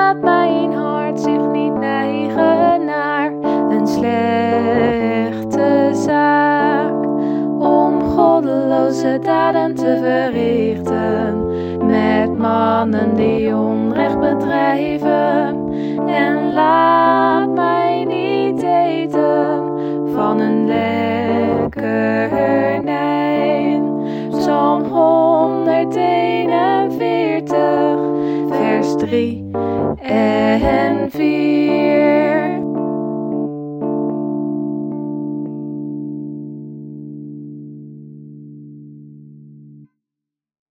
laat mijn hart zich niet neigen naar een slechte zaak, om goddeloze daden te verrichten met mannen die onrecht bedrijven. En laat mij niet eten van een lekkernij. Psalm 141, vers 3 en 4.